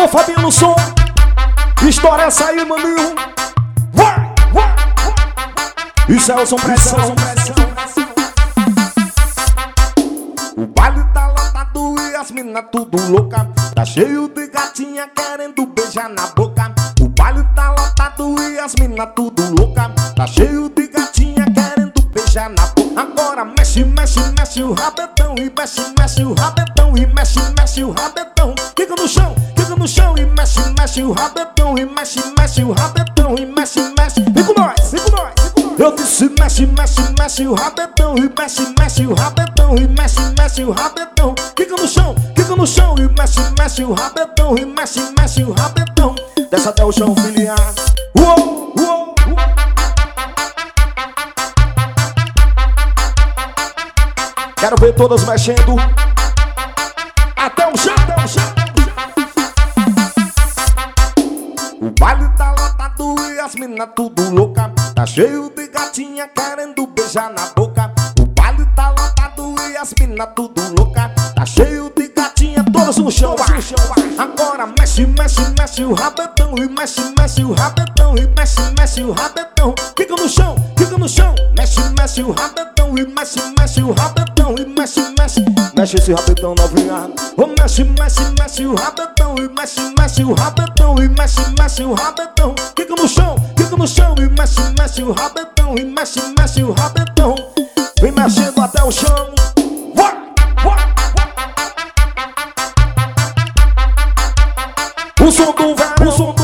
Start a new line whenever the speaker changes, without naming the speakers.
Alô, Fabinho no som. História essa aí, maninho. Isso é o som pressão. O baile tá lotado e as minas tudo louca. Tá cheio de gatinha querendo beijar na boca. O baile tá lotado e as minas tudo louca. Tá cheio de gatinha querendo beijar na boca. Agora mexe, mexe, mexe o rabetão. E mexe, mexe o rabetão. E mexe, mexe o rabetão. Fica no chão e mexe, mexe o rabetão. E mexe, mexe o rabetão. E mexe, mexe. Vem com nós, vem com nós. Eu disse mexe, mexe, mexe o rabetão. E mexe, mexe o rabetão. E mexe, mexe o rabetão. Fica no chão e mexe, mexe o rabetão. E mexe, mexe o rabetão. Desce até o chão, filha. Uou, uou. Quero ver todas mexendo. Até o chão, até o chão. O baile tá lotado e as minas tudo louca. Tá cheio de gatinha querendo beijar na boca. O baile tá lotado e as minas tudo louca. Tá cheio de gatinha, todas no chão. Agora mexe, mexe, mexe o rabetão. E mexe, mexe o rabetão. E mexe, mexe o rabetão. Fica no chão, mexe, mexe o rabetão. E mexe, mexe o rabetão. E mexe, mexe, mexe esse rabetão novinha. Oh, mexe, mexe, mexe o rabetão. E mexe, mexe o rabetão. E mexe, mexe o rabetão. Fica no chão e mexe, mexe o rabetão. E mexe, mexe o rabetão. Vem mexendo até o chão. O som do verão, o som do